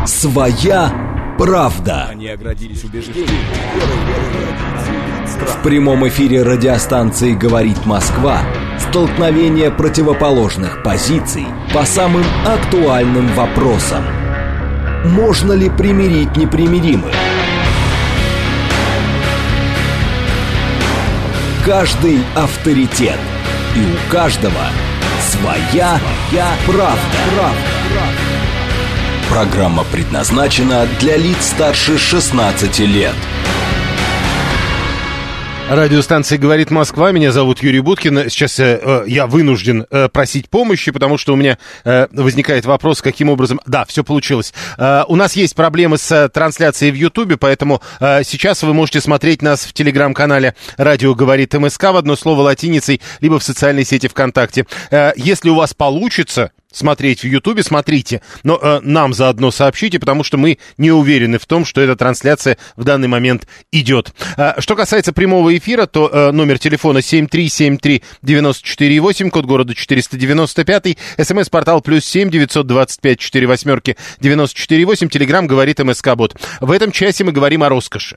Своя правда. Они оградились убеждением. В прямом эфире радиостанции «Говорит Москва» столкновение противоположных позиций по самым актуальным вопросам. Можно ли примирить непримиримых? Каждый авторитет. И у каждого своя правда. Программа предназначена для лиц старше 16 лет. Радиостанция «Говорит Москва». Меня зовут Юрий Буткин. Сейчас я вынужден просить помощи, потому что у меня возникает вопрос, каким образом... Да, все получилось. У нас есть проблемы с трансляцией в Ютубе, поэтому сейчас вы можете смотреть нас в телеграм-канале «Радио говорит МСК» в одно слово латиницей, либо в социальной сети ВКонтакте. Если у вас получится смотреть в Ютубе, смотрите, но нам заодно сообщите, потому что мы не уверены в том, что эта трансляция в данный момент идет. Что касается прямого эфира, то номер телефона 7373948, код города 495, смс-портал +7 925 48 948, телеграм говорит МСК-бот. В этом часе мы говорим о роскоши.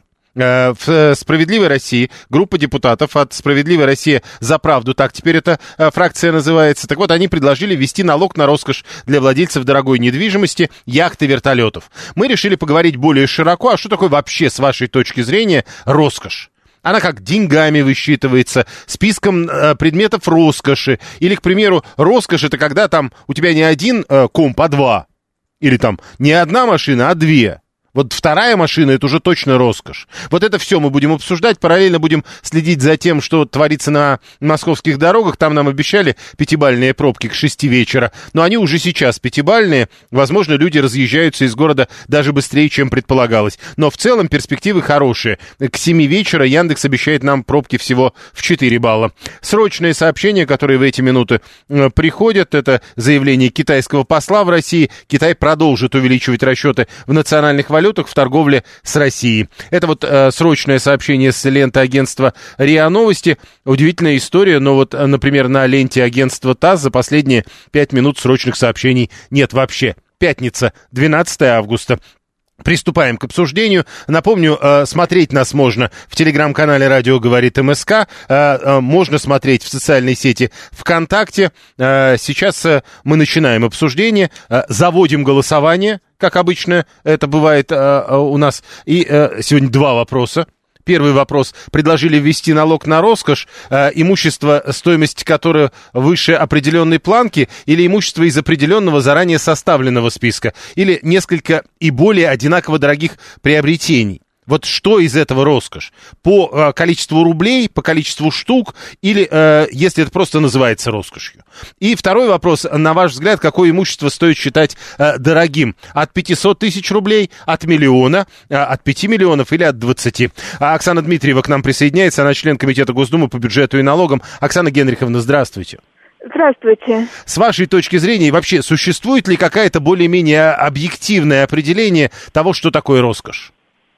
В «Справедливой России» группа депутатов от «Справедливой России за правду», так теперь эта фракция называется, так вот, они предложили ввести налог на роскошь для владельцев дорогой недвижимости, яхт и вертолетов. Мы решили поговорить более широко, а что такое вообще, с вашей точки зрения, роскошь? Она как деньгами высчитывается, списком предметов роскоши, или, к примеру, роскошь — это когда там у тебя не один комп, а два, или там не одна машина, а две. Вот вторая машина — это уже точно роскошь. Вот это все мы будем обсуждать. Параллельно будем следить за тем, что творится на московских дорогах. Там нам обещали 5-бальные пробки к 6 вечера. Но они уже сейчас 5-бальные. Возможно, люди разъезжаются из города даже быстрее, чем предполагалось. Но в целом перспективы хорошие. К 7 вечера Яндекс обещает нам пробки всего в 4 балла. Срочные сообщения, которые в эти минуты приходят, это заявление китайского посла в России. Китай продолжит увеличивать расчеты в национальных валютах в торговле с Россией. Это вот срочное сообщение с ленты агентства РИА Новости. Удивительная история, но вот, например, на ленте агентства ТАСС за последние 5 минут срочных сообщений нет вообще. Пятница, 12 августа. Приступаем к обсуждению. Напомню, смотреть нас можно в телеграм-канале «Радио говорит МСК», можно смотреть в социальной сети ВКонтакте. Сейчас мы начинаем обсуждение, заводим голосование, как обычно это бывает у нас. И сегодня 2 вопроса. Первый вопрос. Предложили ввести налог на роскошь, имущество, стоимость которого выше определенной планки, или имущество из определенного заранее составленного списка, или несколько и более одинаково дорогих приобретений. Вот что из этого роскошь? По количеству рублей, по количеству штук, или если это просто называется роскошью? И второй вопрос. На ваш взгляд, какое имущество стоит считать дорогим? От 500 тысяч рублей, от миллиона, от 5 миллионов или от 20? Оксана Дмитриева к нам присоединяется. Она член Комитета Госдумы по бюджету и налогам. Оксана Генриховна, здравствуйте. Здравствуйте. С вашей точки зрения, вообще, существует ли какое-то более-менее объективное определение того, что такое роскошь?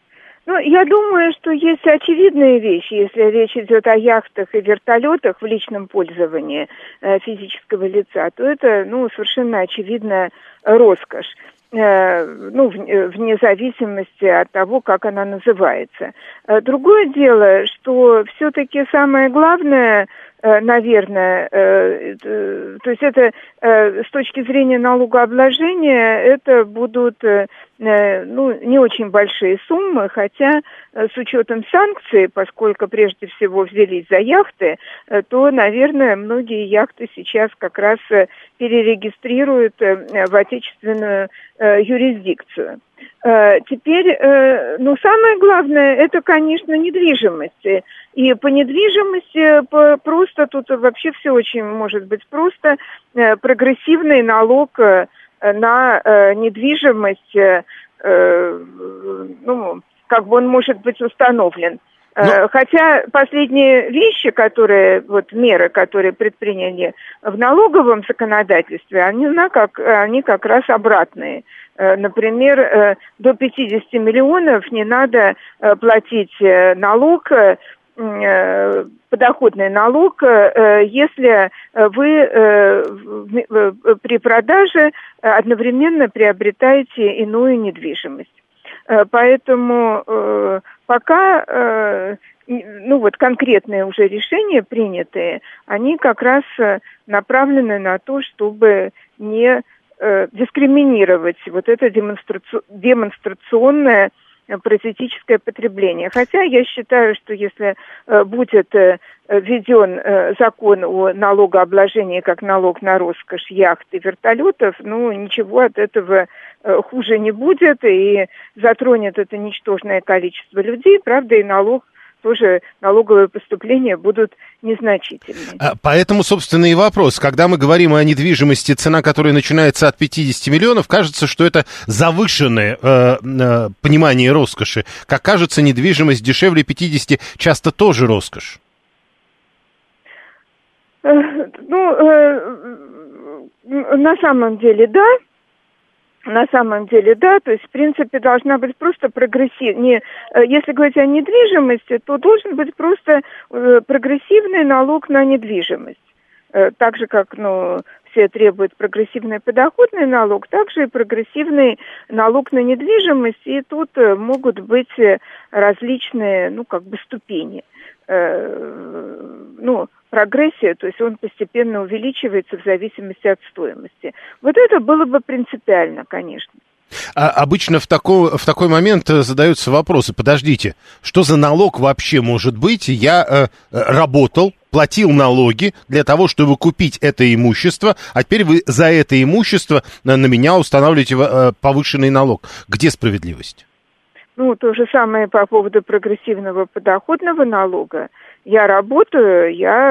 Ну, я думаю, что есть очевидные вещи, если речь идет о яхтах и вертолетах в личном пользовании физического лица, то это, совершенно очевидная роскошь, вне зависимости от того, как она называется. Другое дело, что все-таки самое главное, наверное, то есть это с точки зрения налогообложения, это будут не очень большие суммы, хотя с учетом санкций, поскольку прежде всего взялись за яхты, то, наверное, многие яхты сейчас как раз перерегистрируют в отечественную юрисдикцию. Теперь, самое главное, это, конечно, недвижимость. И по недвижимости просто тут вообще все очень может быть просто. Прогрессивный налог на недвижимость, он может быть установлен. Хотя последние вещи, меры, которые предприняли в налоговом законодательстве, они как раз обратные. Например, до 50 миллионов не надо платить налог подоходный налог, если вы при продаже одновременно приобретаете иную недвижимость. Поэтому пока, конкретные уже решения принятые, они как раз направлены на то, чтобы не дискриминировать вот это демонстрационное паразитическое потребление. Хотя я считаю, что если будет введен закон о налогообложении как налог на роскошь яхт и вертолетов, ничего от этого хуже не будет, и затронет это ничтожное количество людей, правда, и тоже налоговые поступления будут незначительны. Поэтому, собственно, и вопрос. Когда мы говорим о недвижимости, цена которой начинается от 50 миллионов, кажется, что это завышенное понимание роскоши. Как кажется, недвижимость дешевле 50 часто тоже роскошь. На самом деле, да. То есть, в принципе, должна быть просто прогрессивная. Если говорить о недвижимости, то должен быть просто прогрессивный налог на недвижимость. Так же, как, все требуют прогрессивный подоходный налог, также и прогрессивный налог на недвижимость. И тут могут быть различные, ступени. Прогрессия, то есть он постепенно увеличивается в зависимости от стоимости. Вот это было бы принципиально, конечно. Обычно в такой момент задаются вопросы. Подождите, что за налог вообще может быть? Я работал, платил налоги для того, чтобы купить это имущество, а теперь вы за это имущество на меня устанавливаете повышенный налог. Где справедливость? То же самое по поводу прогрессивного подоходного налога. Я работаю,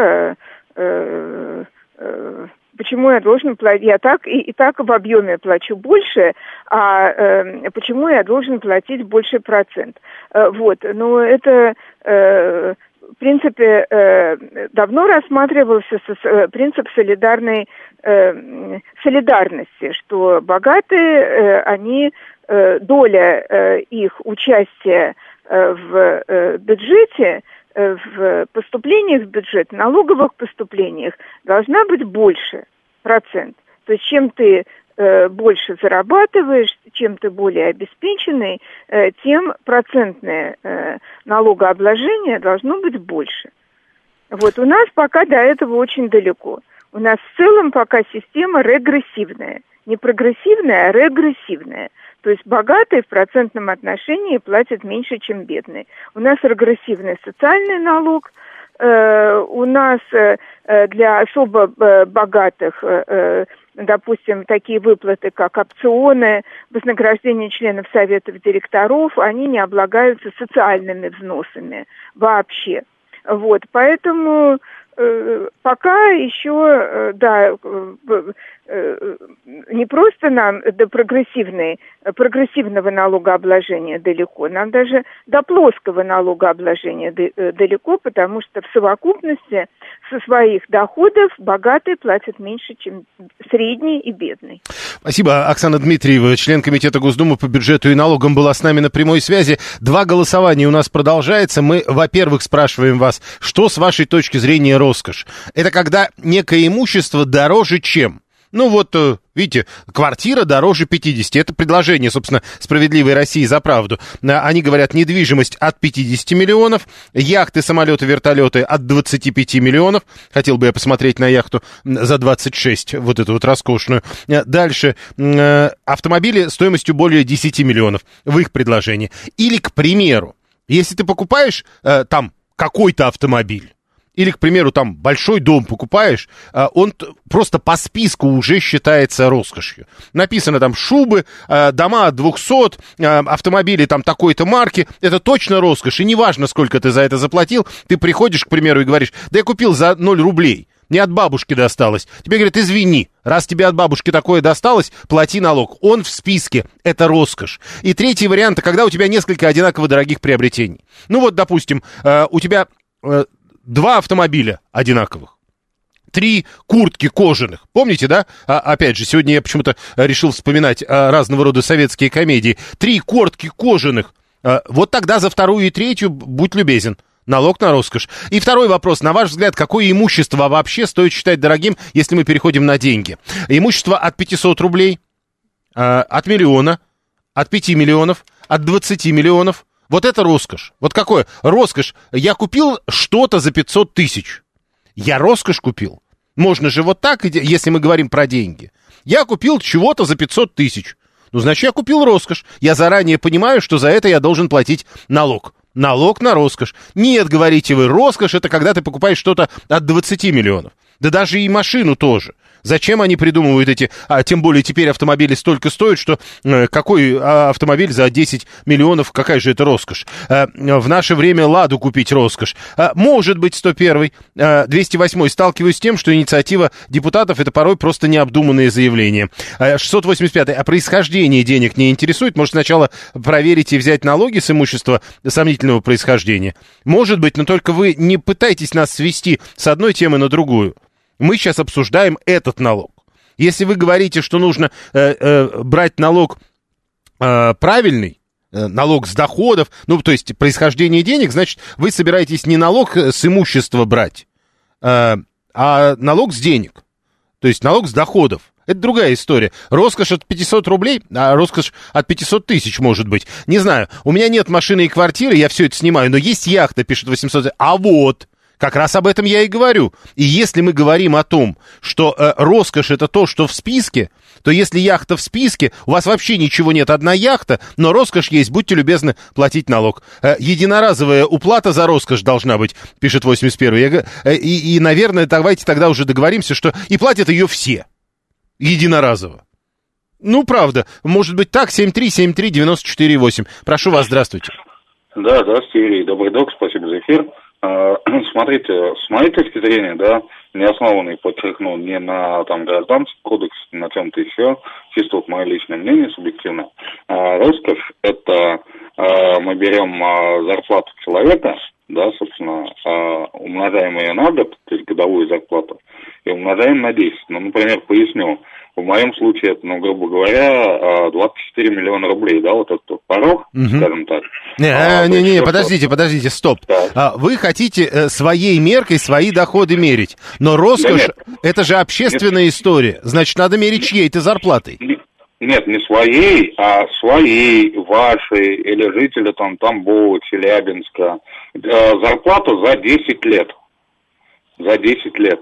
почему я должен платить? Я и так в объеме плачу больше, а почему я должен платить больше процент? Это, в принципе, давно рассматривался принцип солидарности, что богатые, доля их участия в бюджете, в поступлениях в бюджет, налоговых поступлениях должна быть больше процент. То есть чем ты больше зарабатываешь, чем ты более обеспеченный, тем процентное налогообложение должно быть больше. У нас пока до этого очень далеко. У нас в целом пока система регрессивная. Не прогрессивная, а регрессивная. То есть богатые в процентном отношении платят меньше, чем бедные. У нас регрессивный социальный налог. У нас для особо богатых, допустим, такие выплаты, как опционы, вознаграждение членов советов директоров, они не облагаются социальными взносами вообще. Поэтому пока еще, не просто нам до прогрессивного налогообложения далеко, нам даже до плоского налогообложения далеко, потому что в совокупности со своих доходов богатые платят меньше, чем средний и бедный. Спасибо. Оксана Дмитриева, член Комитета Госдумы по бюджету и налогам, была с нами на прямой связи. 2 голосования у нас продолжается. Мы, во-первых, спрашиваем вас, что с вашей точки зрения роскошь? Это когда некое имущество дороже чем? Видите, квартира дороже 50. Это предложение, собственно, «Справедливой России за правду». Они говорят, недвижимость от 50 миллионов, яхты, самолеты, вертолеты от 25 миллионов. Хотел бы я посмотреть на яхту за 26, эту роскошную. Дальше, автомобили стоимостью более 10 миллионов в их предложении. Или, к примеру, если ты покупаешь там какой-то автомобиль, или, к примеру, там большой дом покупаешь, он просто по списку уже считается роскошью. Написано там шубы, дома от 200, автомобили там такой-то марки. Это точно роскошь. И неважно, сколько ты за это заплатил, ты приходишь, к примеру, и говоришь, да я купил за 0 рублей. Не от бабушки досталось. Тебе говорят, извини, раз тебе от бабушки такое досталось, плати налог. Он в списке. Это роскошь. И третий вариант, когда у тебя несколько одинаково дорогих приобретений. Допустим, у тебя 2 автомобиля одинаковых, 3 куртки кожаных. Помните, да? Опять же, сегодня я почему-то решил вспоминать разного рода советские комедии. 3 куртки кожаных. Тогда за 2-ю и 3-ю будь любезен. Налог на роскошь. И второй вопрос. На ваш взгляд, какое имущество вообще стоит считать дорогим, если мы переходим на деньги? Имущество от 500 рублей, от миллиона, от 5 миллионов, от 20 миллионов. Вот это роскошь. Вот какое? Роскошь. Я купил что-то за 500 тысяч. Я роскошь купил. Можно же вот так, если мы говорим про деньги. Я купил чего-то за 500 тысяч. Ну, значит, я купил роскошь. Я заранее понимаю, что за это я должен платить налог. Налог на роскошь. Нет, говорите вы, роскошь — это когда ты покупаешь что-то от 20 миллионов. Да даже и машину тоже. Зачем они придумывают эти... тем более теперь автомобили столько стоят, что какой автомобиль за 10 миллионов, какая же это роскошь? В наше время «Ладу» купить роскошь. Может быть, 101-й, 208-й. Сталкиваюсь с тем, что инициатива депутатов — это порой просто необдуманные заявления. 685-й. А происхождение денег не интересует? Может, сначала проверить и взять налоги с имущества сомнительного происхождения? Может быть, но только вы не пытайтесь нас свести с одной темы на другую. Мы сейчас обсуждаем этот налог. Если вы говорите, что нужно брать налог правильный, налог с доходов, ну, то есть происхождение денег, значит, вы собираетесь не налог с имущества брать, а налог с денег, то есть налог с доходов. Это другая история. Роскошь от 500 рублей, а роскошь от 500 тысяч, может быть. Не знаю, у меня нет машины и квартиры, я все это снимаю, но есть яхта, пишет 800. А вот... Как раз об этом я и говорю. И если мы говорим о том, что роскошь — это то, что в списке, то если яхта в списке, у вас вообще ничего нет, одна яхта, но роскошь есть, будьте любезны платить налог. Единоразовая уплата за роскошь должна быть, пишет 81-й. И, наверное, давайте тогда уже договоримся, что и платят ее все. Единоразово. Ну, правда. Может быть так, 7373948. Прошу вас, здравствуйте. Да, здравствуйте, Юрий. Добрый док, спасибо за эфир. Смотрите, с моей точки зрения, да, неоснованный, подчеркну, не на там гражданский кодекс, не на чем-то еще, чисто вот мое личное мнение, субъективно. Роскошь — это мы берем зарплату человека, да, собственно, умножаем ее на год, то есть годовую зарплату, и умножаем на 10. Ну, например, поясню. В моем случае это, ну, грубо говоря, 24 миллиона рублей, да, вот этот порог, скажем так. Подождите, стоп. Вы хотите своей меркой свои доходы мерить, но роскошь, да, это же общественная история, значит, надо мерить чьей-то зарплатой. Нет, не своей, а своей, вашей, или жителя там Тамбова, Челябинска. Зарплату за 10 лет. За 10 лет.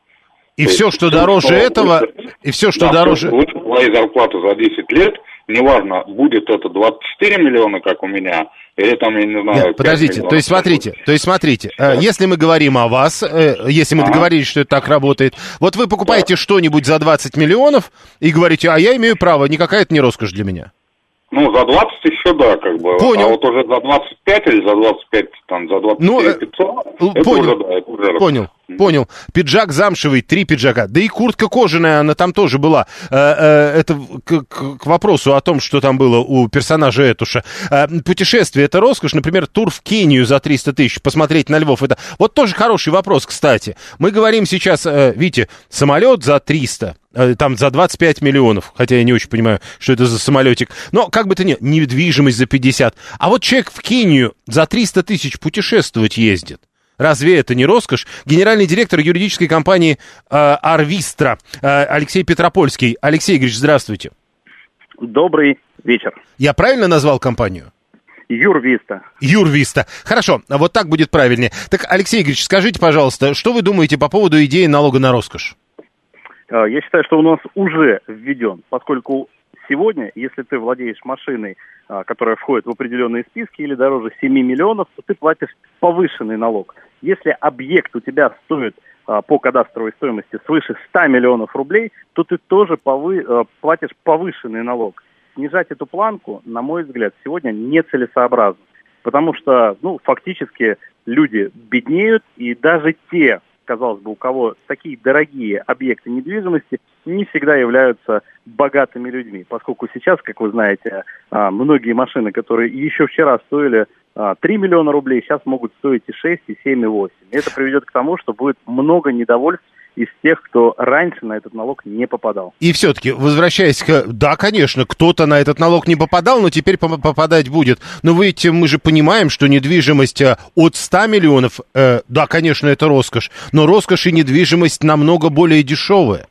И все, что дороже этого, и все, что дороже... Лучше твою зарплату за 10 лет, неважно, будет это 24 миллиона, как у меня, или там, я не знаю... Нет, подождите, то есть смотрите, да. Если мы говорим о вас, если мы договорились, что это так работает, вот вы покупаете что-нибудь за 20 миллионов и говорите, а я имею право, никакая это не роскошь для меня. Ну, за 20 еще, да, как бы. Понял. А вот уже за 25 или за 25, там, за 24 500, это понял. Уже, да, это уже... Понял. Пиджак замшевый, 3 пиджака. Да и куртка кожаная, она там тоже была. Это к вопросу о том, что там было у персонажа Этуша. Путешествие — это роскошь. Например, тур в Кению за 300 тысяч, посмотреть на львов. Это вот тоже хороший вопрос, кстати. Мы говорим сейчас, видите, самолет за 300, там за 25 миллионов. Хотя я не очень понимаю, что это за самолетик. Но как бы то ни было, недвижимость за 50. А вот человек в Кению за 300 тысяч путешествовать ездит. Разве это не роскошь? Генеральный директор юридической компании «Арвистра» Алексей Петропольский. Алексей Игоревич, здравствуйте. Добрый вечер. Я правильно назвал компанию? Юрвиста. Юрвиста. Хорошо, вот так будет правильнее. Так, Алексей Игоревич, скажите, пожалуйста, что вы думаете по поводу идеи налога на роскошь? Я считаю, что у нас уже введен, поскольку сегодня, если ты владеешь машиной, которая входит в определенные списки или дороже 7 миллионов, то ты платишь повышенный налог. Если объект у тебя стоит по кадастровой стоимости свыше 100 миллионов рублей, то ты тоже платишь повышенный налог. Снижать эту планку, на мой взгляд, сегодня нецелесообразно. Потому что, фактически люди беднеют, и даже те, казалось бы, у кого такие дорогие объекты недвижимости, не всегда являются богатыми людьми. Поскольку сейчас, как вы знаете, многие машины, которые еще вчера стоили 3 миллиона рублей, сейчас могут стоить и 6, и 7, и 8. И это приведет к тому, что будет много недовольств из тех, кто раньше на этот налог не попадал. И все-таки, возвращаясь к... Да, конечно, кто-то на этот налог не попадал, но теперь попадать будет. Но ведь мы же понимаем, что недвижимость от 100 миллионов, да, конечно, это роскошь, но роскошь и недвижимость намного более дешевая.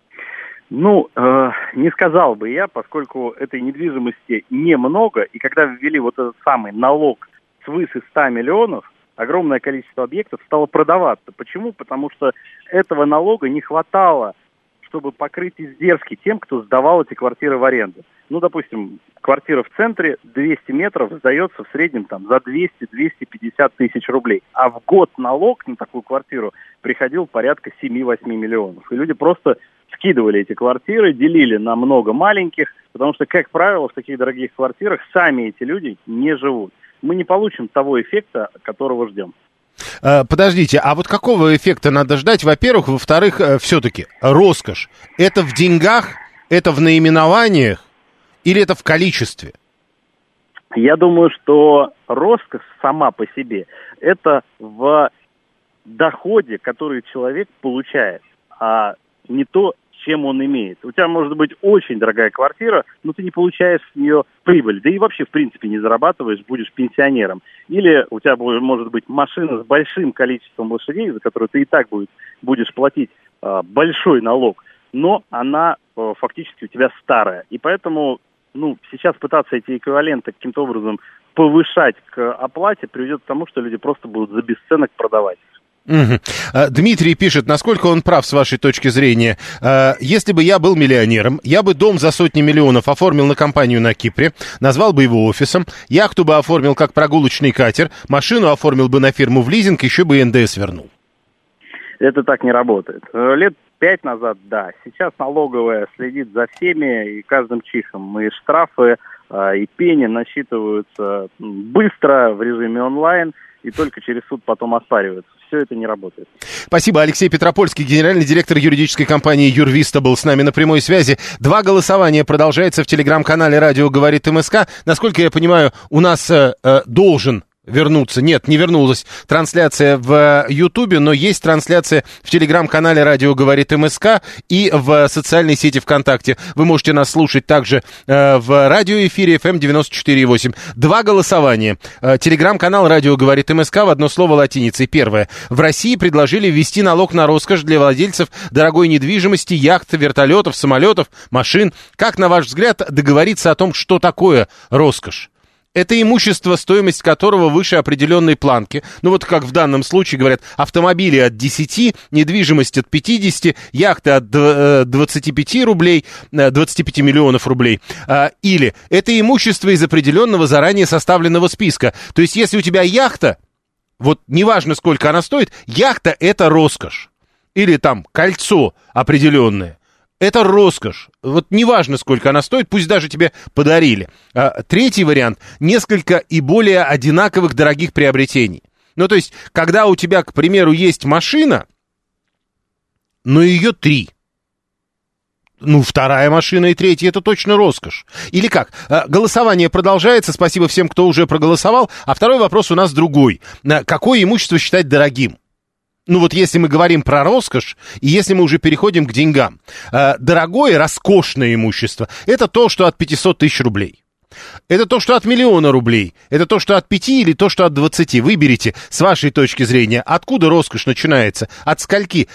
Ну, не сказал бы я, поскольку этой недвижимости немного, и когда ввели вот этот самый налог свыше 100 миллионов, огромное количество объектов стало продаваться. Почему? Потому что этого налога не хватало, чтобы покрыть издержки тем, кто сдавал эти квартиры в аренду. Ну, допустим, квартира в центре 200 метров сдается в среднем там за 200-250 тысяч рублей. А в год налог на такую квартиру приходил порядка 7-8 миллионов. И люди просто скидывали эти квартиры, делили на много маленьких, потому что, как правило, в таких дорогих квартирах сами эти люди не живут. Мы не получим того эффекта, которого ждем. Подождите, а вот какого эффекта надо ждать? Во-первых, во-вторых, все-таки роскошь. Это в деньгах, это в наименованиях или это в количестве? Я думаю, что роскошь сама по себе – это в доходе, который человек получает, а не то, чем он имеет. У тебя может быть очень дорогая квартира, но ты не получаешь с нее прибыль. Да и вообще, в принципе, не зарабатываешь, будешь пенсионером. Или у тебя может быть машина с большим количеством лошадей, за которую ты и так будешь платить большой налог, но она фактически у тебя старая. И поэтому сейчас пытаться эти эквиваленты каким-то образом повышать к оплате приведет к тому, что люди просто будут за бесценок продавать. Угу. Дмитрий пишет, насколько он прав с вашей точки зрения. Если бы я был миллионером, я бы дом за сотни миллионов оформил на компанию на Кипре, назвал бы его офисом, яхту бы оформил как прогулочный катер, машину оформил бы на фирму в лизинг, еще бы НДС вернул. Это так не работает. Лет 5 назад, да. Сейчас налоговая следит за всеми и каждым чихом. И штрафы, и пени насчитываются быстро в режиме онлайн, и только через суд потом оспариваются. Все это не работает. Спасибо. Алексей Петропольский, генеральный директор юридической компании «Юрвиста», был с нами на прямой связи. 2 голосования продолжается в телеграм-канале «Радио говорит МСК». Насколько я понимаю, у нас должен вернуться. Нет, не вернулась трансляция в Ютубе, но есть трансляция в телеграм-канале «Радио говорит МСК» и в социальной сети ВКонтакте. Вы можете нас слушать также в радиоэфире FM 94.8. 2 голосования. Телеграм-канал «Радио говорит МСК» в одно слово латиницей. Первое. В России предложили ввести налог на роскошь для владельцев дорогой недвижимости, яхт, вертолетов, самолетов, машин. Как, на ваш взгляд, договориться о том, что такое роскошь? Это имущество, стоимость которого выше определенной планки. Ну вот как в данном случае говорят, автомобили от 10, недвижимость от 50, яхты от 25 рублей, 25 миллионов рублей. Или это имущество из определенного заранее составленного списка. То есть если у тебя яхта, вот неважно сколько она стоит, яхта это роскошь. Или там кольцо определенное. Это роскошь. Вот неважно, сколько она стоит, пусть даже тебе подарили. Третий вариант – несколько и более одинаковых дорогих приобретений. Ну, то есть, когда у тебя, к примеру, есть машина, но ее 3. Ну, 2-я машина и 3-я – это точно роскошь. Или как? Голосование продолжается. Спасибо всем, кто уже проголосовал. А второй вопрос у нас другой. Какое имущество считать дорогим? Ну вот если мы говорим про роскошь, и если мы уже переходим к деньгам. Дорогое, роскошное имущество – это то, что от 500 тысяч рублей. Это то, что от 1 000 000 рублей. Это то, что от 5 или то, что от 20. Выберите, с вашей точки зрения, откуда роскошь начинается. От скольки?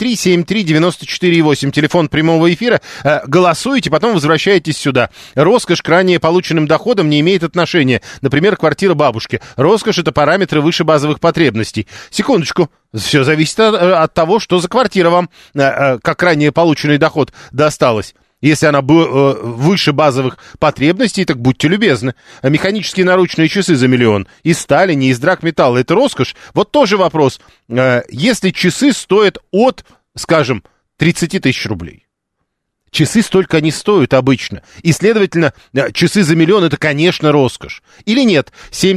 7373948, телефон прямого эфира. Голосуйте, потом возвращаетесь сюда. Роскошь к ранее полученным доходам не имеет отношения. Например, квартира бабушки. Роскошь – это параметры выше базовых потребностей. Секундочку. Все зависит от того, что за квартира вам, как ранее полученный доход, досталась. Если она выше базовых потребностей, так будьте любезны. Механические наручные часы за 1 000 000. Из стали, не из драгметалла. Это роскошь? Вот тоже вопрос. Если часы стоят от, скажем, 30 тысяч рублей. Часы столько не стоят обычно. И, следовательно, часы за 1 000 000 – это, конечно, роскошь. Или нет?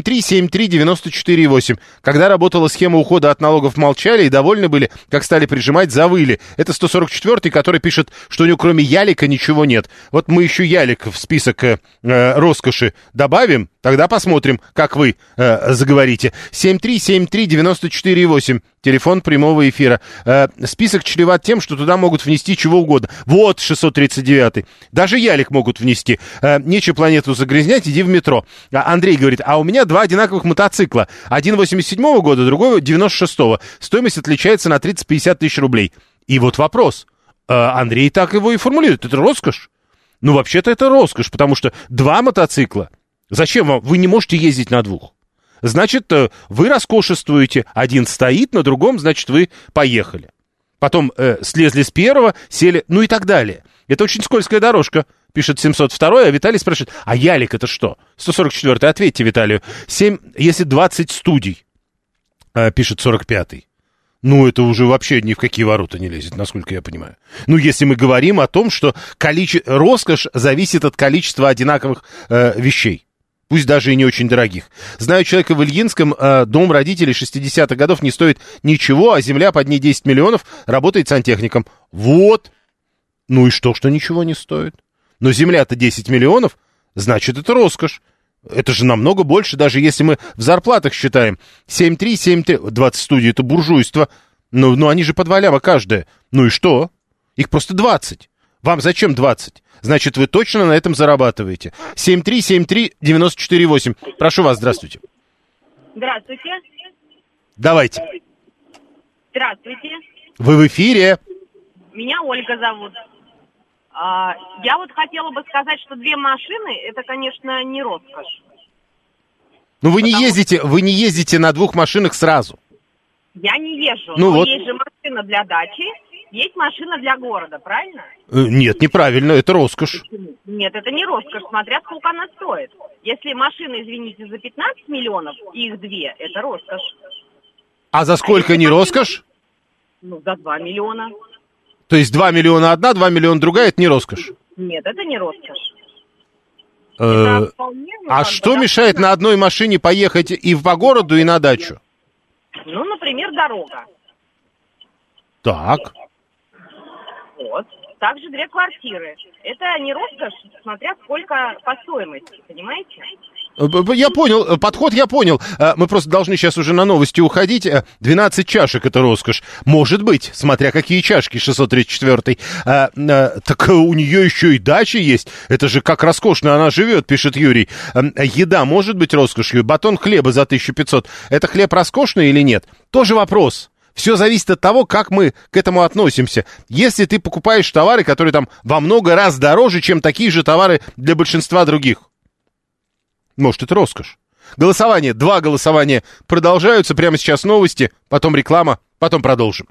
7373948. Когда работала схема ухода от налогов, молчали и довольны были, как стали прижимать, завыли. Это 144-й, который пишет, что у него кроме ялика ничего нет. Вот мы еще ялик в список роскоши добавим, тогда посмотрим, как вы заговорите. 7373948. телефон прямого эфира. Список чреват тем, что туда могут внести чего угодно. Вот 639-й. Даже ялик могут внести. Нечего планету загрязнять, иди в метро. Андрей говорит, а у меня 2 одинаковых мотоцикла. Один 87-го года, другой 96-го. Стоимость отличается на 30-50 тысяч рублей. И вот вопрос. Андрей так его и формулирует. Это роскошь? Ну, вообще-то это роскошь, потому что 2 мотоцикла. Зачем вам? Вы не можете ездить на 2. Значит, вы роскошествуете. Один стоит, на другом, значит, вы поехали. Потом слезли с первого, сели, ну и так далее. Это очень скользкая дорожка, пишет 702, а Виталий спрашивает, а ялик это что? 144-й, ответьте Виталию. 7, если 20 студий, пишет 45-й. Ну, это уже вообще ни в какие ворота не лезет, насколько я понимаю. Ну, если мы говорим о том, что роскошь зависит от количества одинаковых вещей, пусть даже и не очень дорогих. Знаю человека в Ильинском, дом родителей 60-х годов не стоит ничего, а земля под ней 10 миллионов, работает сантехником. Вот. Ну и что ничего не стоит? Но земля-то 10 миллионов, значит, это роскошь. Это же намного больше, даже если мы в зарплатах считаем. 7,3, 20 студий, это буржуйство. Ну, они же по 2 ляма каждая. Ну и что? Их просто 20. Вам зачем 20? Значит, вы точно на этом зарабатываете. 7373948. Прошу вас, здравствуйте. Здравствуйте. Давайте. Здравствуйте. Вы в эфире. Меня Ольга зовут. Я вот хотела бы сказать, что 2 машины, это, конечно, не роскошь. Ну, вы не ездите на 2 машинах сразу. Я не езжу, ну, но вот. Есть же машина для дачи, есть машина для города, правильно? Нет, неправильно, это роскошь. Нет, это не роскошь, смотря сколько она стоит. Если машина, извините, за 15 миллионов, и их 2, это роскошь. А за сколько не роскошь? Ну, за 2 миллиона. То есть 2 миллиона одна, 2 миллиона другая, это не роскошь? Нет, это не роскошь. А что мешает на одной машине поехать и по городу, и на дачу? Ну, например, дорога. Так. Вот. Также 2 квартиры. Это не роскошь, смотря сколько по стоимости, понимаете? Я понял, подход я понял. Мы просто должны сейчас уже на новости уходить. 12 чашек — это роскошь. Может быть, смотря какие чашки, 634-й. Так у нее еще и дача есть. Это же как роскошно она живет, пишет Юрий. Еда может быть роскошью? Батон хлеба за 1500. Это хлеб роскошный или нет? Тоже вопрос. Все зависит от того, как мы к этому относимся. Если ты покупаешь товары, которые там во много раз дороже, чем такие же товары для большинства других, может, это роскошь. Голосование, 2 голосования продолжаются. Прямо сейчас новости, потом реклама, потом продолжим.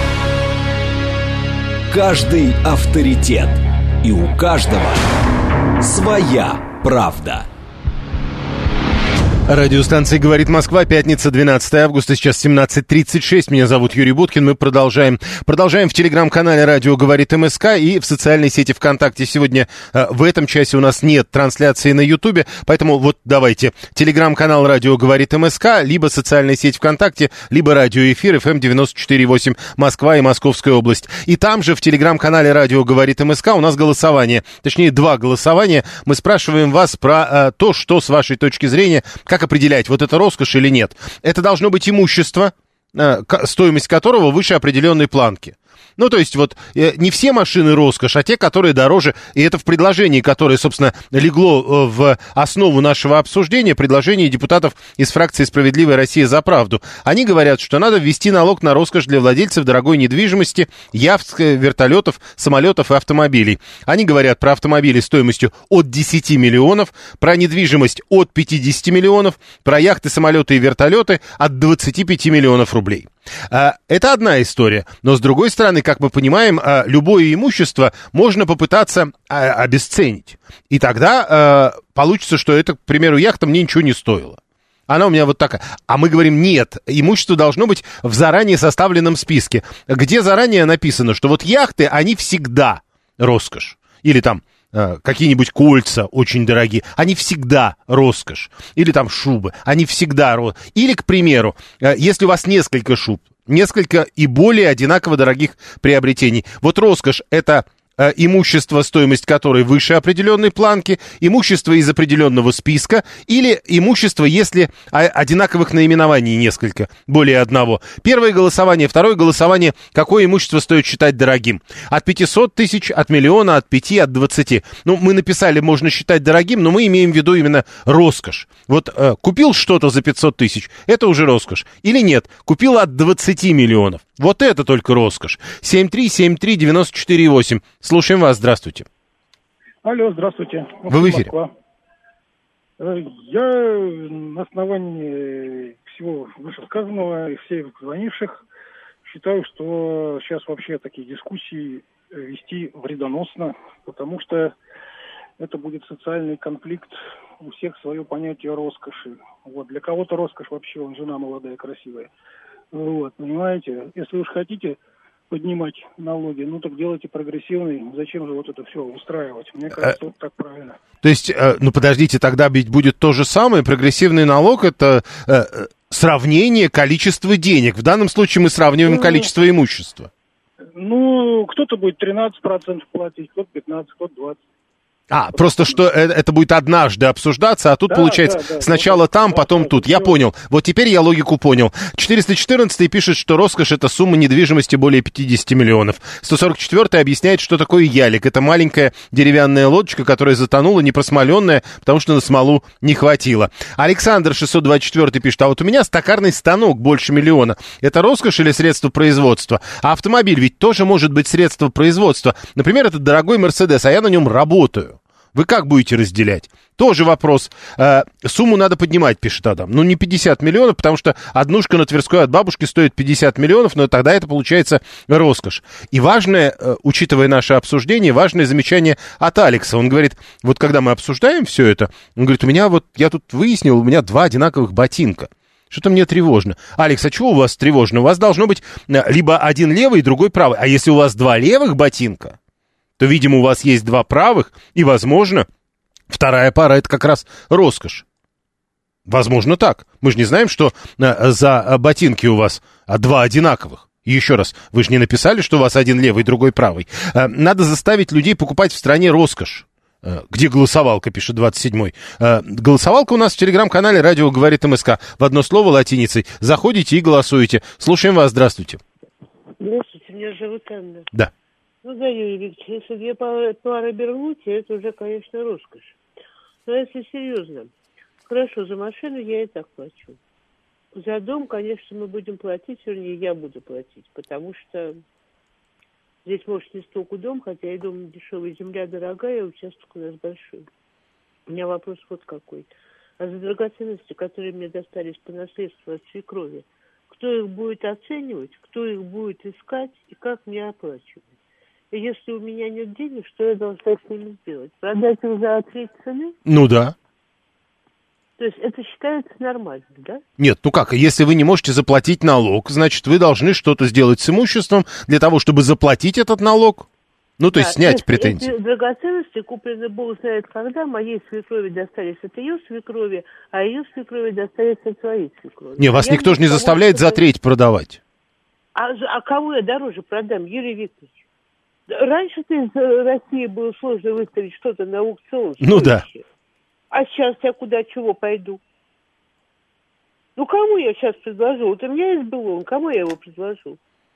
Каждый авторитет. И у каждого своя правда. Радиостанция «Говорит Москва», пятница, 12 августа, сейчас 17:36. Меня зовут Юрий Буткин. Мы продолжаем в телеграм-канале «Радио говорит МСК» и в социальной сети ВКонтакте. Сегодня в этом часе у нас нет трансляции на Ютубе, поэтому вот давайте. Телеграм-канал «Радио говорит МСК», либо социальная сеть ВКонтакте, либо радиоэфир FM 94.8 Москва и Московская область. И там же в телеграм-канале «Радио говорит МСК» у нас голосование. Точнее, 2 голосования. Мы спрашиваем вас про то, что с вашей точки зрения, как определять, вот это роскошь или нет? Это должно быть имущество, стоимость которого выше определенной планки. Ну, то есть, вот, не все машины роскошь, а те, которые дороже. И это в предложении, которое, собственно, легло в основу нашего обсуждения, предложение депутатов из фракции «Справедливая Россия за правду». Они говорят, что надо ввести налог на роскошь для владельцев дорогой недвижимости, яхт, вертолетов, самолетов и автомобилей. Они говорят про автомобили стоимостью от 10 миллионов, про недвижимость от 50 миллионов, про яхты, самолеты и вертолеты от 25 миллионов рублей. Это одна история, но с другой стороны, как мы понимаем, любое имущество можно попытаться обесценить. И тогда получится, что это, к примеру, яхта мне ничего не стоила. Она у меня вот такая. А мы говорим, нет, имущество должно быть в заранее составленном списке, где заранее написано, что вот яхты, они всегда роскошь. Или там какие-нибудь кольца очень дорогие, они всегда роскошь. Или там шубы, они всегда роскошь. Или, к примеру, если у вас несколько шуб, несколько и более одинаково дорогих приобретений. Вот роскошь — это имущество, стоимость которой выше определенной планки, имущество из определенного списка или имущество, если одинаковых наименований несколько, более одного. Первое голосование, второе голосование, какое имущество стоит считать дорогим. От 500 тысяч, от миллиона, от 5, от 20. Ну, мы написали, можно считать дорогим, но мы имеем в виду именно роскошь. Вот купил что-то за 500 тысяч, это уже роскошь. Или нет, купил от 20 миллионов. Вот это только роскошь. 7373948. Слушаем вас, здравствуйте. Алло, здравствуйте. Вы в эфире. Москва. Я на основании всего вышесказанного и всех звонивших считаю, что сейчас вообще такие дискуссии вести вредоносно, потому что это будет социальный конфликт, у всех свое понятие роскоши. Вот. Для кого-то роскошь вообще, он жена молодая, красивая. Вот, понимаете, если уж хотите поднимать налоги, ну так делайте прогрессивный. Зачем же вот это все устраивать? Мне кажется, вот так правильно. То есть, ну подождите, тогда ведь будет то же самое. Прогрессивный налог — это сравнение количества денег. В данном случае мы сравниваем количество имущества. Ну, кто-то будет 13% платить, кто-то 15%, кто-то 20%. Просто что это будет однажды обсуждаться, а тут, получается, сначала там, потом тут. Я понял. Вот теперь я логику понял. 414 пишет, что роскошь — это сумма недвижимости более 50 миллионов. 144 объясняет, что такое ялик. Это маленькая деревянная лодочка, которая затонула, не просмоленная, потому что на смолу не хватило. Александр 624 пишет, а вот у меня стакарный станок больше миллиона. Это роскошь или средство производства? А автомобиль ведь тоже может быть средство производства. Например, это дорогой Мерседес, а я на нем работаю. Вы как будете разделять? Тоже вопрос. Сумму надо поднимать, пишет Адам. Ну, не 50 миллионов, потому что однушка на Тверской от бабушки стоит 50 миллионов, но тогда это получается роскошь. И важное, учитывая наше обсуждение, важное замечание от Алекса. Он говорит, вот когда мы обсуждаем все это, он говорит, я тут выяснил, у меня 2 одинаковых ботинка. Что-то мне тревожно. Алекс, а чего у вас тревожно? У вас должно быть либо один левый, другой правый. А если у вас 2 левых ботинка, то, видимо, у вас есть 2 правых, и, возможно, вторая пара — это как раз роскошь. Возможно, так. Мы же не знаем, что за ботинки у вас 2 одинаковых. И еще раз, вы же не написали, что у вас один левый, другой правый. Надо заставить людей покупать в стране роскошь. Где голосовалка, пишет 27-й. Голосовалка у нас в телеграм-канале «Радио говорит МСК». В одно слово латиницей. Заходите и голосуете. Слушаем вас, здравствуйте. Здравствуйте, меня зовут Анна. Да. Ну да, Юрий Викторович, если 2 пары Бермудти, это уже, конечно, роскошь. Но если серьезно, хорошо, за машину я и так плачу. За дом, конечно, мы будем платить, вернее, я буду платить, потому что здесь, может, не столько дом, хотя и дом дешевый, земля дорогая, участок у нас большой. У меня вопрос вот какой. А за драгоценности, которые мне достались по наследству от свекрови, кто их будет оценивать, кто их будет искать и как мне оплачивать? И если у меня нет денег, что я должна с ними сделать? Продать их за треть цены? Ну да. То есть это считается нормально, да? Нет, ну как, если вы не можете заплатить налог, значит, вы должны что-то сделать с имуществом для того, чтобы заплатить этот налог. Ну, то есть снять претензии. Эти драгоценности куплены бог знает когда, моей свекрови достались от ее свекрови, а ее свекрови достались от своей свекрови. Не, вас никто же не заставляет за треть продавать. А кого я дороже продам, Юрий Викторович? Раньше-то из России было сложно выставить что-то на аукцион. Ну да. А сейчас я куда, чего пойду? Ну, кому я сейчас предложу? Вот у меня есть Белон, кому я его предложу?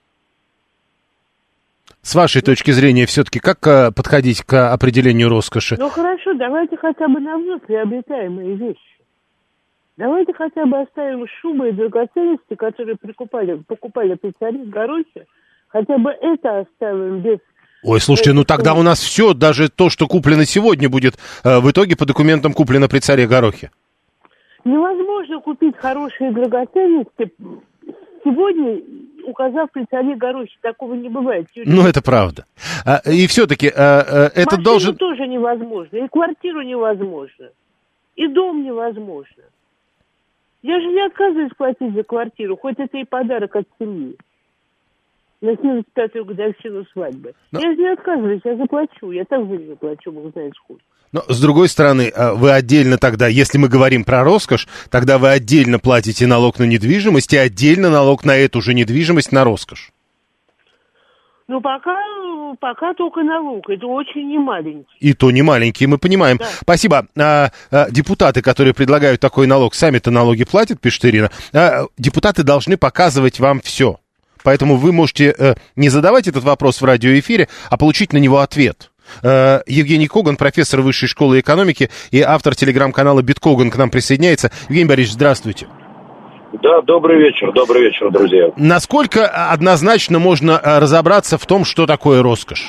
С вашей точки зрения, все-таки, как подходить к определению роскоши? Ну, хорошо, давайте хотя бы на вновь приобретаемые вещи. Давайте хотя бы оставим шубы и драгоценности, которые покупали при царе Горохе. Хотя бы это оставим без... Ой, слушайте, ну тогда у нас все, даже то, что куплено сегодня, будет в итоге по документам куплено при царе Горохе. Невозможно купить хорошие драгоценности сегодня, указав при царе Горохе. Такого не бывает. Ну, это правда. И все-таки это машину должен... тоже невозможно, и квартиру невозможно, и дом невозможно. Я же не отказываюсь платить за квартиру, хоть это и подарок от семьи. На 75-ю годовщину свадьбы. Я же не отказываюсь, я заплачу. Я также не заплачу, бог знает сколько. Но, с другой стороны, вы отдельно тогда, если мы говорим про роскошь, тогда вы отдельно платите налог на недвижимость и отдельно налог на эту же недвижимость на роскошь. Ну, пока только налог. Это очень немаленький. И то не маленький, мы понимаем. Да. Спасибо. Депутаты, которые предлагают такой налог, сами-то налоги платят, пишет Ирина. Депутаты должны показывать вам все. Поэтому вы можете не задавать этот вопрос в радиоэфире, а получить на него ответ. Евгений Коган, профессор Высшей школы экономики и автор телеграм-канала «Биткоган» к нам присоединяется. Евгений Борисович, здравствуйте. Да, добрый вечер, друзья. Насколько однозначно можно разобраться в том, что такое роскошь?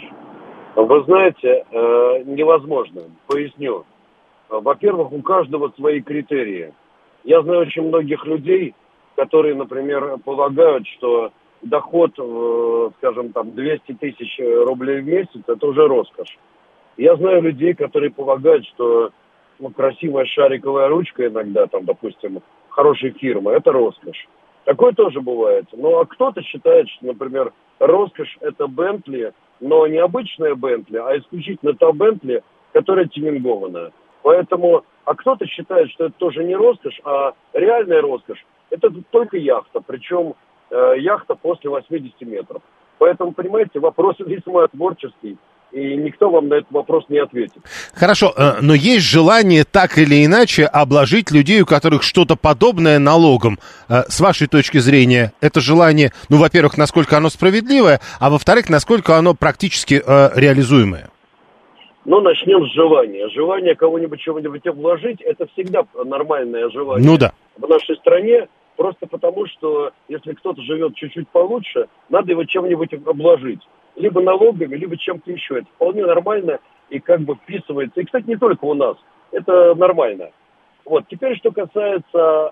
Вы знаете, невозможно. Поясню. Во-первых, у каждого свои критерии. Я знаю очень многих людей, которые, например, полагают, что доход, скажем, там 200 тысяч рублей в месяц – это уже роскошь. Я знаю людей, которые полагают, что красивая шариковая ручка иногда, там, допустим, хорошей фирмы – это роскошь. Такое тоже бывает. Ну, а кто-то считает, что, например, роскошь – это Бентли, но не обычная Бентли, а исключительно та Бентли, которая тюнингованная. Поэтому, а кто-то считает, что это тоже не роскошь, а реальная роскошь – это только яхта, причем яхта после 80 метров. Поэтому, понимаете, вопрос весьма творческий, и никто вам на этот вопрос не ответит. Хорошо, но есть желание так или иначе обложить людей, у которых что-то подобное налогом. С вашей точки зрения, это желание, ну, во-первых, насколько оно справедливое, а во-вторых, насколько оно практически реализуемое? Ну, начнем с желания. Желание кого-нибудь чего-нибудь обложить – это всегда нормальное желание. Ну да. В нашей стране просто потому, что если кто-то живет чуть-чуть получше, надо его чем-нибудь обложить. Либо налогами, либо чем-то еще. Это вполне нормально и как бы вписывается. И, кстати, не только у нас. Это нормально. Вот. Теперь, что касается,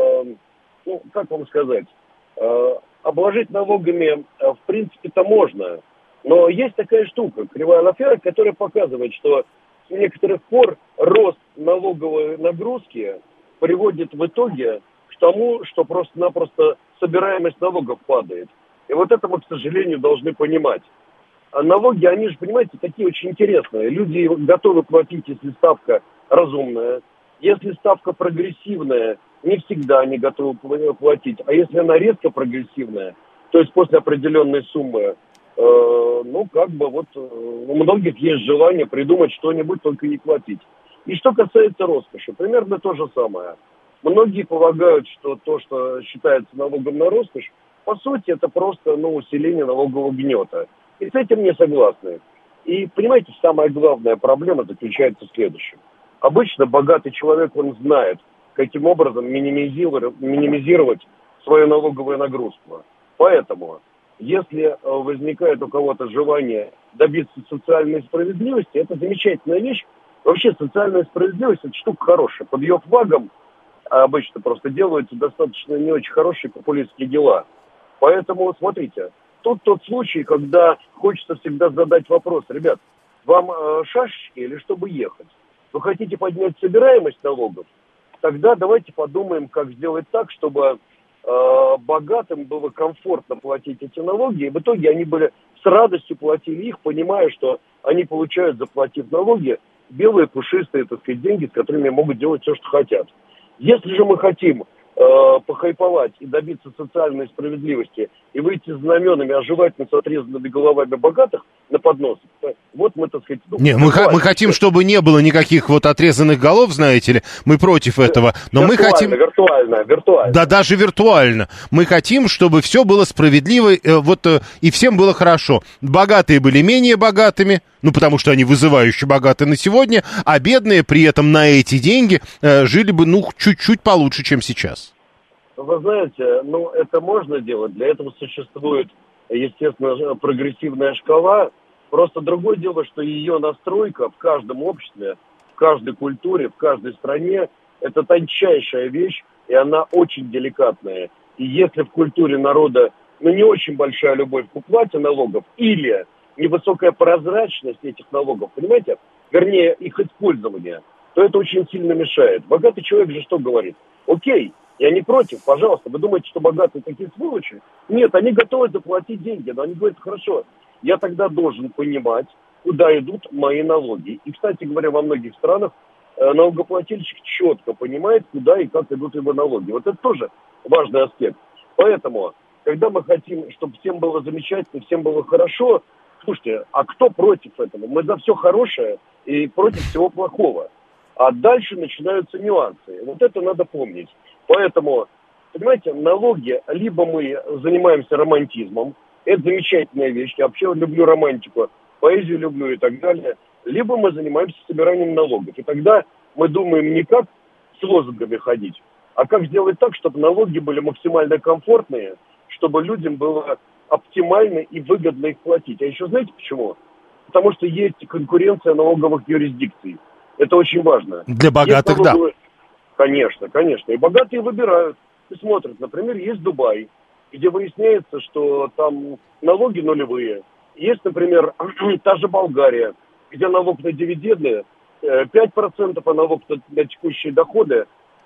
ну, как вам сказать, обложить налогами, в принципе-то можно. Но есть такая штука, кривая Лафера, которая показывает, что с некоторых пор рост налоговой нагрузки приводит в итоге к тому, что просто-напросто собираемость налогов падает. И вот это мы, к сожалению, должны понимать. А налоги, они же, понимаете, такие очень интересные. Люди готовы платить, если ставка разумная. Если ставка прогрессивная, не всегда они готовы платить. А если она резко прогрессивная, то есть после определенной суммы, ну, как бы вот у многих есть желание придумать что-нибудь, только не платить. И что касается роскоши, примерно то же самое. Многие полагают, что то, что считается налогом на роскошь, по сути, это просто, ну, усиление налогового гнета. И с этим не согласны. И, понимаете, самая главная проблема заключается в следующем. Обычно богатый человек, он знает, каким образом минимизировать свою налоговую нагрузку. Поэтому, если возникает у кого-то желание добиться социальной справедливости, это замечательная вещь. Вообще социальная справедливость – это штука хорошая. Под ее флагом обычно просто делаются достаточно не очень хорошие популистские дела. Поэтому, смотрите, тут тот случай, когда хочется всегда задать вопрос. Ребят, вам шашечки или чтобы ехать? Вы хотите поднять собираемость налогов? Тогда давайте подумаем, как сделать так, чтобы богатым было комфортно платить эти налоги. И в итоге они были с радостью платили их, понимая, что они получают, заплатив налоги, белые, пушистые, так сказать, деньги, с которыми могут делать все, что хотят. Если же мы хотим похайповать и добиться социальной справедливости и выйти с знаменами, а желательно с отрезанными головами богатых на поднос, вот мы, так сказать... Не, мы хотим, чтобы не было никаких вот отрезанных голов, знаете ли, мы против этого, но мы хотим... Виртуально. Да, даже виртуально. Мы хотим, чтобы все было справедливо, и всем было хорошо. Богатые были менее богатыми, ну, потому что они вызывающе богаты на сегодня, а бедные при этом на эти деньги жили бы, ну, чуть-чуть получше, чем сейчас. Вы знаете, ну, это можно делать. Для этого существует, естественно, прогрессивная шкала. Просто другое дело, что ее настройка в каждом обществе, в каждой культуре, в каждой стране – это тончайшая вещь, и она очень деликатная. И если в культуре народа, ну, не очень большая любовь к уплате налогов или невысокая прозрачность этих налогов, понимаете, вернее, их использование, то это очень сильно мешает. Богатый человек же что говорит? Окей, я не против, пожалуйста. Вы думаете, что богатые такие сволочи? Нет, они готовы заплатить деньги, но они говорят, хорошо, я тогда должен понимать, куда идут мои налоги. И, кстати говоря, во многих странах налогоплательщик четко понимает, куда и как идут его налоги. Вот это тоже важный аспект. Поэтому когда мы хотим, чтобы всем было замечательно, всем было хорошо, слушайте, а кто против этого? Мы за все хорошее и против всего плохого. А дальше начинаются нюансы. Вот это надо помнить. Поэтому, понимаете, налоги, либо мы занимаемся романтизмом, это замечательная вещь, я вообще люблю романтику, поэзию люблю и так далее, либо мы занимаемся собиранием налогов. И тогда мы думаем не как с лозунгами ходить, а как сделать так, чтобы налоги были максимально комфортные, чтобы людям было оптимально и выгодно их платить. А еще знаете почему? Потому что есть конкуренция налоговых юрисдикций. Это очень важно. Для богатых, налоговые... да. Конечно. И богатые выбирают и смотрят. Например, есть Дубай, где выясняется, что там налоги нулевые. Есть, например, та же Болгария, где налог на дивиденды 5%, а налог на текущие доходы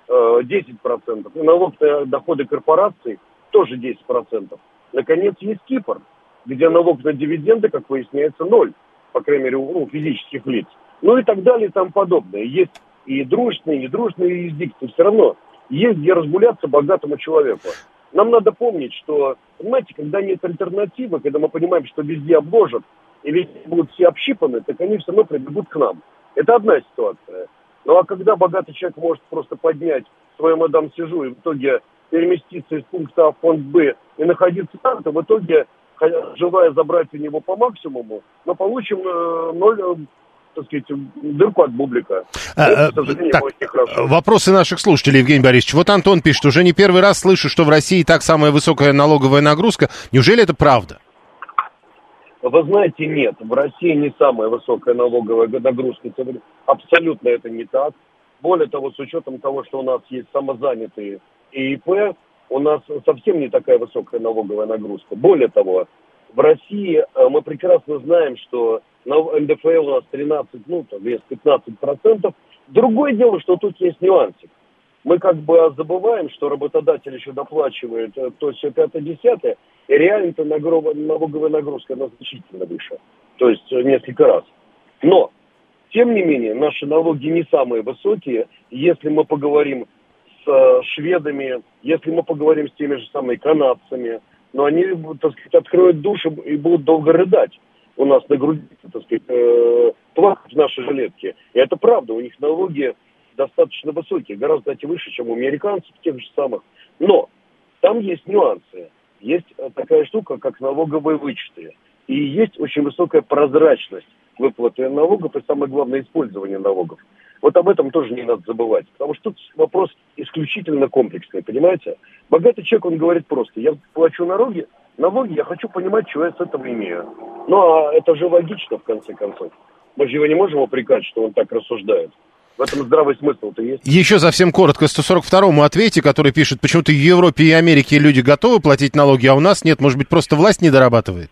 10%. И налог на доходы корпораций тоже 10%. Наконец, есть Кипр, где налог на дивиденды, как выясняется, 0, по крайней мере, у физических лиц. Ну и так далее и тому подобное. Есть и дружные, и недружные юрисдикции. Все равно есть где разгуляться богатому человеку. Нам надо помнить, что, понимаете, когда нет альтернативы, когда мы понимаем, что везде обложат, и везде будут все общипаны, так они все равно прибегут к нам. Это одна ситуация. Ну а когда богатый человек может просто поднять свою мадам Сижу и в итоге переместиться из пункта А в пункт Б и находиться там, то в итоге, желая забрать у него по максимуму, мы получим так сказать, дырку от бублика. Вопросы наших слушателей, Евгений Борисович. Вот Антон пишет, уже не первый раз слышу, что в России и так самая высокая налоговая нагрузка. Неужели это правда? Вы знаете, нет. В России не самая высокая налоговая нагрузка. Абсолютно это не так. Более того, с учетом того, что у нас есть самозанятые и ИП, у нас совсем не такая высокая налоговая нагрузка. Более того, в России мы прекрасно знаем, что на НДФЛ у нас 15%. Другое дело, что тут есть нюансик. Мы как бы забываем, что работодатель еще доплачивает то все 5-10, и реально-то налоговая нагрузка, она значительно выше. То есть несколько раз. Но, тем не менее, наши налоги не самые высокие. Если мы поговорим с шведами, если мы поговорим с теми же самыми канадцами, но они, так сказать, откроют душу и будут долго рыдать у нас на груди, так сказать, плакать в нашей жилетке. И это правда, у них налоги достаточно высокие, гораздо, кстати, выше, чем у американцев тех же самых. Но там есть нюансы. Есть такая штука, как налоговые вычеты. И есть очень высокая прозрачность выплаты налогов и, самое главное, использования налогов. Вот об этом тоже не надо забывать. Потому что тут вопрос исключительно комплексный, понимаете? Богатый человек, он говорит просто: я плачу налоги, я хочу понимать, чего я с этого имею. Ну, а это же логично, в конце концов. Мы же его не можем упрекать, что он так рассуждает. В этом здравый смысл-то есть. Еще совсем коротко, 142-му ответе, который пишет, почему-то в Европе и Америке люди готовы платить налоги, а у нас нет. Может быть, просто власть не дорабатывает?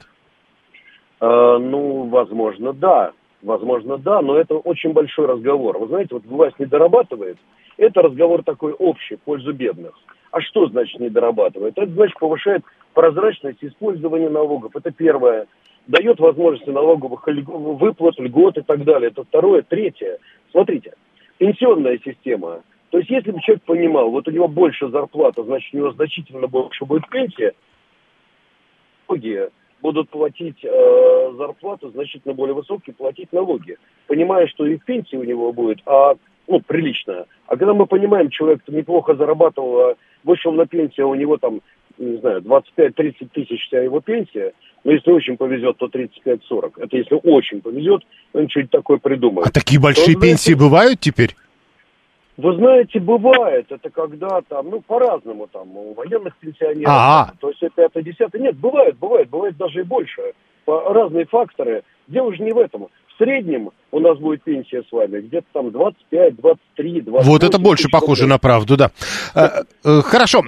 Ну, возможно, да. Возможно, да, но это очень большой разговор. Вы знаете, вот власть не дорабатывает. Это разговор такой общий, в пользу бедных. А что значит не дорабатывает? Это значит повышает прозрачность использования налогов. Это первое. Дает возможности налоговых выплат, льгот и так далее. Это второе. Третье. Смотрите, пенсионная система. То есть, если бы человек понимал, вот у него больше зарплата, значит, у него значительно больше будет пенсия, налоги будут платить зарплату значительно более высокие, платить налоги. Понимая, что и пенсия у него будет, приличная. А когда мы понимаем, человек неплохо зарабатывал, вышел на пенсию, у него там, не знаю, 25-30 тысяч вся его пенсия, но если очень повезет, то 35-40. Это если очень повезет, он что-нибудь такое придумает. А такие большие пенсии бывают теперь? Вы знаете, бывает. Это когда там, по-разному там, у военных пенсионеров, то есть 5-10. Нет, бывает даже и больше. Разные факторы. Дело же не в этом. В среднем у нас будет пенсия с вами где-то там 25, 23, 28. Вот это больше похоже на правду, да. Хорошо.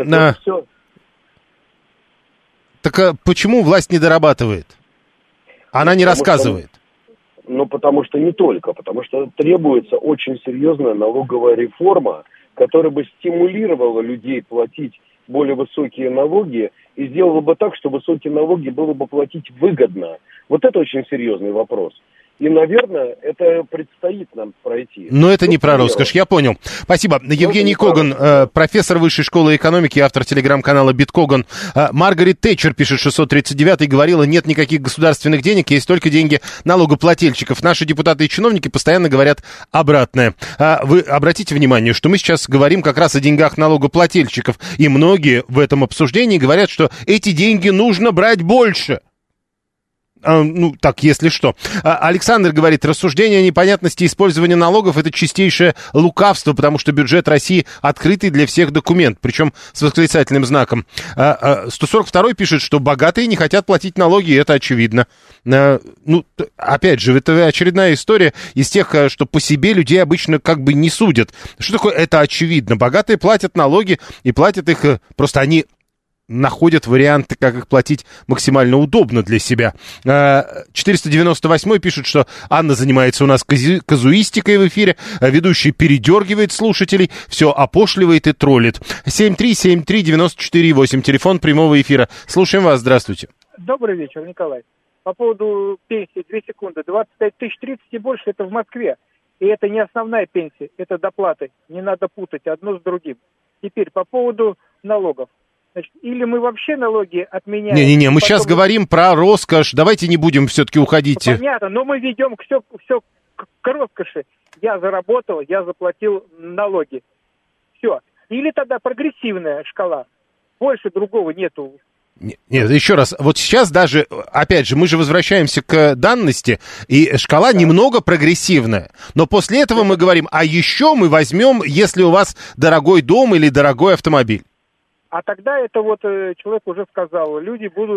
Так почему власть не дорабатывает? Она не рассказывает. Потому что не только. Потому что требуется очень серьезная налоговая реформа, которая бы стимулировала людей платить более высокие налоги и сделала бы так, что высокие налоги было бы платить выгодно. Вот это очень серьезный вопрос. И, наверное, это предстоит нам пройти. Но это не про роскошь, я понял. Спасибо. Евгений Коган, профессор Высшей школы экономики, автор телеграм-канала «Биткоган». Маргарет Тэтчер, пишет 639, говорила, нет никаких государственных денег, есть только деньги налогоплательщиков. Наши депутаты и чиновники постоянно говорят обратное. Вы обратите внимание, что мы сейчас говорим как раз о деньгах налогоплательщиков, и многие в этом обсуждении говорят, что эти деньги нужно брать больше. Ну, так, если что. Александр говорит, рассуждение о непонятности использования налогов – это чистейшее лукавство, потому что бюджет России открытый для всех документ, причем с восклицательным знаком. 142 пишет, что богатые не хотят платить налоги, и это очевидно. Ну, опять же, это очередная история из тех, что по себе людей обычно как бы не судят. Что такое «это очевидно»? Богатые платят налоги и платят их, просто они находят варианты, как их платить максимально удобно для себя. 498 пишет, что Анна занимается у нас казуистикой в эфире, ведущий передергивает слушателей, все опошливает и троллит. 7373948, телефон прямого эфира. Слушаем вас, здравствуйте. Добрый вечер, Николай. По поводу пенсии, 2 секунды. 25 тысяч, 30 и больше, это в Москве. И это не основная пенсия, это доплаты. Не надо путать одно с другим. Теперь по поводу налогов. Значит, или мы вообще налоги отменяем... Не-не-не, мы сейчас говорим про роскошь. Давайте не будем все-таки уходить. Понятно, но мы ведем все к роскоши. Я заработал, я заплатил налоги. Все. Или тогда прогрессивная шкала. Больше другого нету. Нет, еще раз, вот сейчас даже, опять же, мы же возвращаемся к данности, и шкала немного прогрессивная, но после этого мы говорим, а еще мы возьмем, если у вас дорогой дом или дорогой автомобиль. А тогда это вот человек уже сказал, люди будут,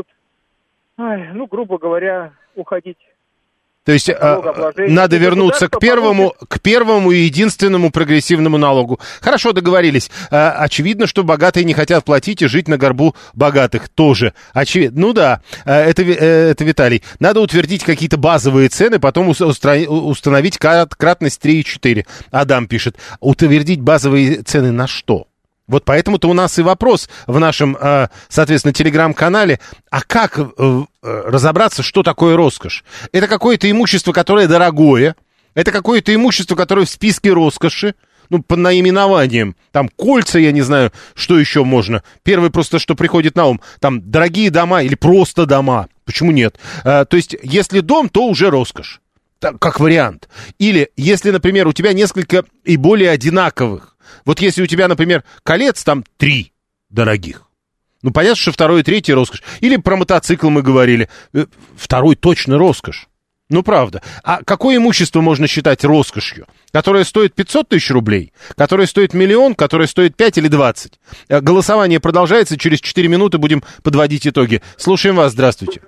грубо говоря, уходить. То есть надо вернуться к первому и единственному прогрессивному налогу. Хорошо, договорились. Очевидно, что богатые не хотят платить и жить на горбу богатых тоже. Очевидно. Ну да, это Виталий. Надо утвердить какие-то базовые цены, потом установить кратность 3,4. Адам пишет. Утвердить базовые цены на что? Вот поэтому-то у нас и вопрос в нашем, соответственно, телеграм-канале, а как разобраться, что такое роскошь? Это какое-то имущество, которое дорогое, это какое-то имущество, которое в списке роскоши, под наименованием, там кольца, я не знаю, что еще можно. Первое просто, что приходит на ум, там дорогие дома или просто дома, почему нет? То есть, если дом, то уже роскошь, как вариант. Или, если, например, у тебя несколько и более одинаковых. Вот если у тебя, например, колец, там 3 дорогих. Понятно, что второй и третий роскошь. Или про мотоцикл мы говорили. Второй точно роскошь. Правда. А какое имущество можно считать роскошью? Которое стоит 500 тысяч рублей? Которое стоит 1 миллион? Которое стоит 5 или 20? Голосование продолжается. Через 4 минуты будем подводить итоги. Слушаем вас. Здравствуйте.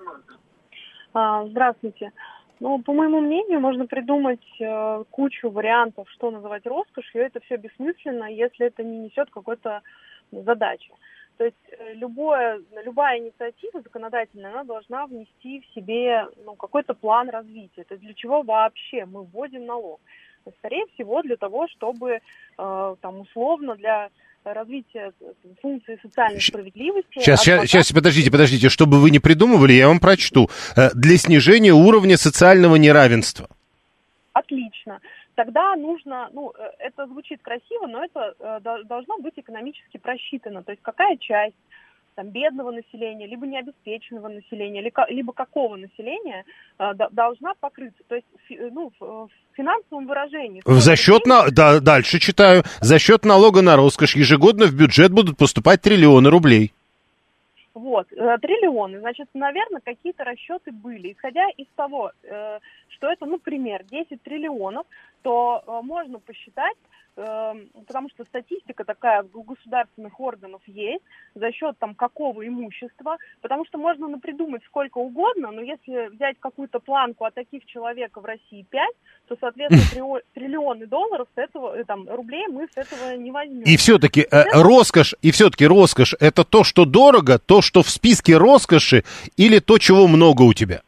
Здравствуйте. По моему мнению, можно придумать кучу вариантов, что называть роскошью. Это все бессмысленно, если это не несет какой-то задачи. То есть любая инициатива законодательная, она должна внести в себе какой-то план развития. То есть для чего вообще мы вводим налог? Скорее всего, для того, чтобы условно для развития функции социальной справедливости. Сейчас, подождите, чтобы вы не придумывали, я вам прочту. Для снижения уровня социального неравенства. Отлично. Тогда нужно, это звучит красиво, но это должно быть экономически просчитано. То есть какая часть бедного населения, либо необеспеченного населения, либо какого населения должна покрыться. То есть, в финансовом выражении. Дальше читаю. За счет налога на роскошь ежегодно в бюджет будут поступать триллионы рублей. Триллионы. Значит, наверное, какие-то расчеты были. Исходя из того, что это, например, 10 триллионов, то можно посчитать, потому что статистика такая у государственных органов есть, за счет какого имущества, потому что можно напридумать сколько угодно, но если взять какую-то планку, а таких человек в России 5, то, соответственно, триллионы долларов с этого, рублей мы с этого не возьмем. И все-таки роскошь, это то, что дорого, то, что в списке роскоши, или то, чего много у тебя?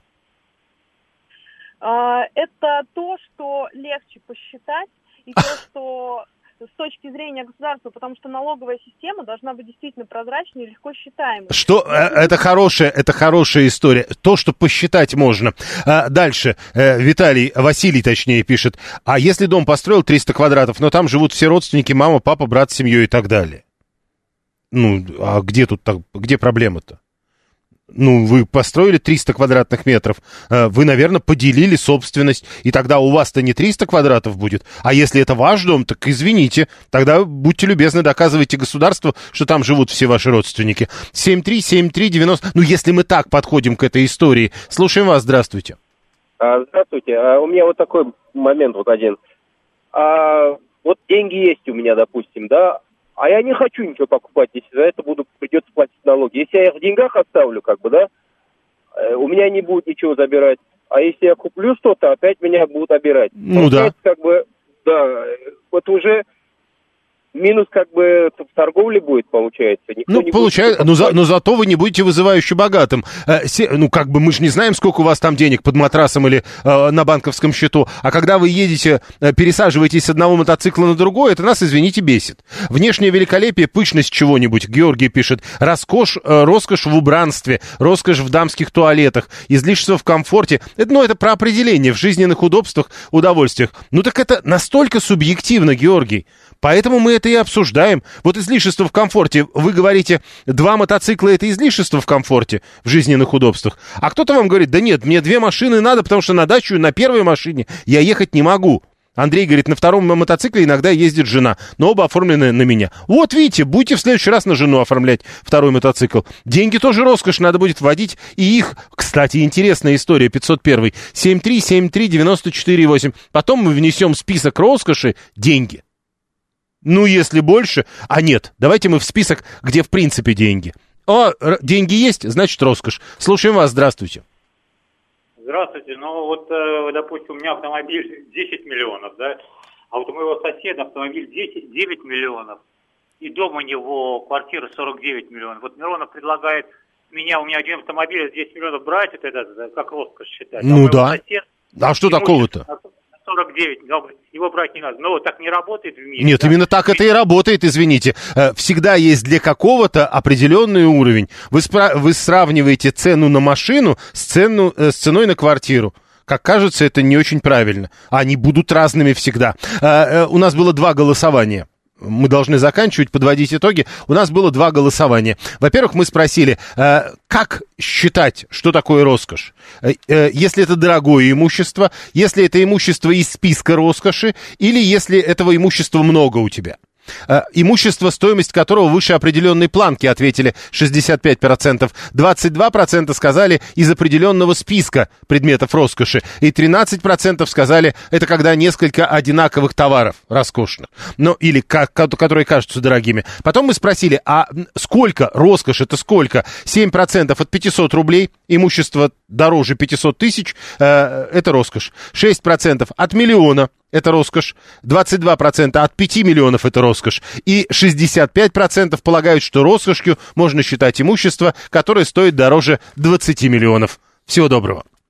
Это то, что легче посчитать, и то, что с точки зрения государства, потому что налоговая система должна быть действительно прозрачной и легко считаемой. Что это хорошая история. То, что посчитать можно. Дальше. Василий, точнее, пишет. А если дом построил 300 квадратов, но там живут все родственники, мама, папа, брат с семьей и так далее? Ну, а где проблема-то? Ну, вы построили 300 квадратных метров, вы, наверное, поделили собственность, и тогда у вас-то не 300 квадратов будет, а если это ваш дом, так извините, тогда будьте любезны, доказывайте государству, что там живут все ваши родственники. 73739, ну, если мы так подходим к этой истории. Слушаем вас, здравствуйте. Здравствуйте, у меня вот такой момент вот один. Вот деньги есть у меня, допустим, да, а я не хочу ничего покупать, если за это придется платить налоги. Если я их в деньгах оставлю, как бы, да, у меня не будет ничего забирать. А если я куплю что-то, опять меня будут обирать. Ну да. Как бы, да, вот уже минус как бы в торговле будет, получается. Ну, получается, но зато вы не будете вызывающе богатым. Ну, как бы мы же не знаем, сколько у вас там денег под матрасом или на банковском счету. А когда вы едете, пересаживаетесь с одного мотоцикла на другой, это нас, извините, бесит. Внешнее великолепие, пышность чего-нибудь. Георгий пишет. Роскошь в убранстве, роскошь в дамских туалетах, излишество в комфорте. Это про определение в жизненных удобствах, удовольствиях. Ну, так это настолько субъективно, Георгий. Поэтому мы это и обсуждаем. Вот излишество в комфорте. Вы говорите, 2 мотоцикла — это излишество в комфорте, в жизненных удобствах. А кто-то вам говорит, да нет, мне 2 машины надо, потому что на дачу на первой машине я ехать не могу. Андрей говорит, на втором мотоцикле иногда ездит жена, но оба оформлены на меня. Вот видите, будете в следующий раз на жену оформлять второй мотоцикл. Деньги тоже роскошь, надо будет вводить и их. Кстати, интересная история, 501. 7373948. Потом мы внесем список роскоши деньги. Ну, если больше... А нет, давайте мы в список, где в принципе деньги. Деньги есть, значит роскошь. Слушаем вас, здравствуйте. Здравствуйте. Ну, вот, допустим, у меня автомобиль 10 миллионов, да? А вот у моего соседа автомобиль 9 миллионов. И дом у него, квартира 49 миллионов. Вот Миронов предлагает у меня один автомобиль 10 миллионов брать, это как роскошь считать. Ну да. А что такого-то? 49, его брать не надо. Но так не работает в мире. Нет, да? Именно так это и работает, извините. Всегда есть для какого-то определенный уровень. Вы сравниваете цену на машину с ценой на квартиру. Как кажется, это не очень правильно. Они будут разными всегда. У нас было 2 голосования. Мы должны заканчивать, подводить итоги. У нас было 2 голосования. Во-первых, мы спросили, как считать, что такое роскошь? Если это дорогое имущество, если это имущество из списка роскоши, или если этого имущества много у тебя. Имущество, стоимость которого выше определенной планки, ответили 65%. 22% сказали из определенного списка предметов роскоши. И 13% сказали, это когда несколько одинаковых товаров роскошных. Ну, или которые кажутся дорогими. Потом мы спросили, а сколько роскошь, это сколько? 7% от 500 рублей, имущество дороже 500 тысяч, это роскошь. 6% от миллиона. Это роскошь. 22% от 5 миллионов это роскошь. И 65% полагают, что роскошью можно считать имущество, которое стоит дороже 20 миллионов. Всего доброго.